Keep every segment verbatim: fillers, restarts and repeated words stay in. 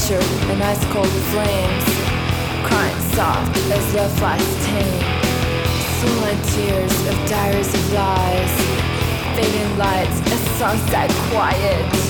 pleasure and ice cold flames, crying soft as love flies tame, swollen tears of diaries of lies, fading lights as songs die quiet.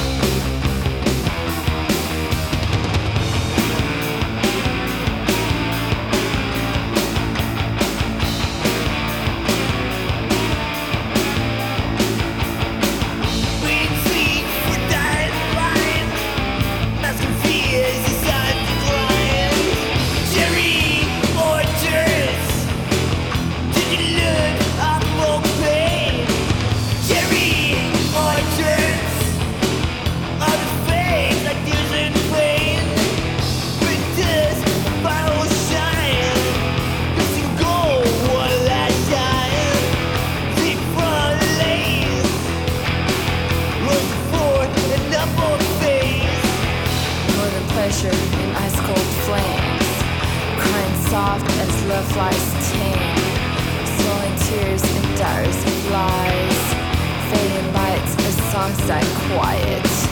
Pleasure in ice cold flames, crying soft as love flies tame, swollen tears and diaries of lies, fading lights as songs die quiet.